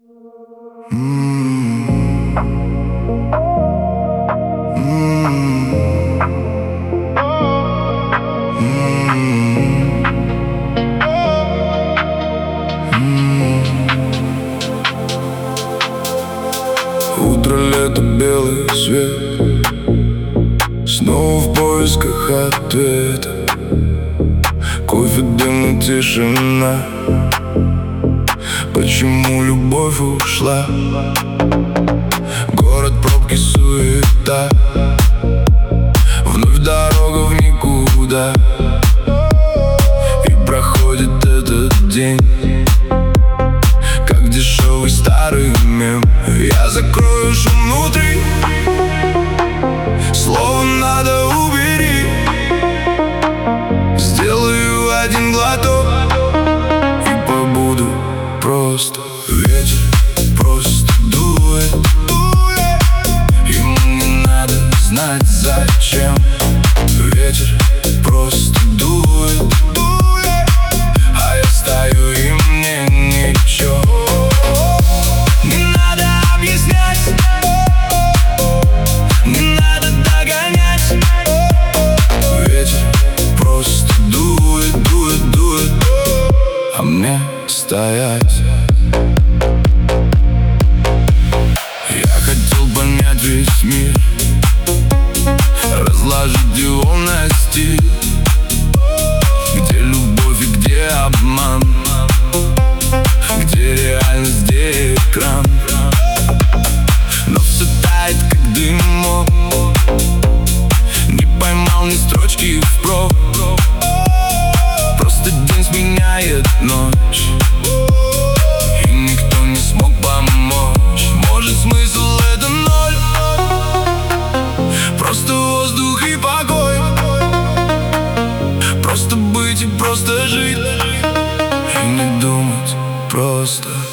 Утро, лето, белый свет, снова в поисках ответа. Кофе, дым и тишина. Почему любовь ушла? Город, пробки, суета, вновь дорога в никуда. И проходит этот день, как дешевый старый мем. Я закрою шум внутри, слово надо убери. Сделаю один глоток и побуду просто. Ветер просто дует, ему не надо знать зачем. Ветер просто дует, а я стою и мне ничего. Не надо объяснять, не надо догонять. Ветер просто дует, дует, дует, а мне стоять. Я хотел понять весь мир, разложить его на стиль. Где любовь и где обман, где реальность, где экран. Но все тает, как дымок, не поймал ни строчки впрок. Просто день сменяет ночь, и никто не смог помочь. Может, смысл это ноль, просто воздух и покой. Просто быть и просто жить, и не думать просто.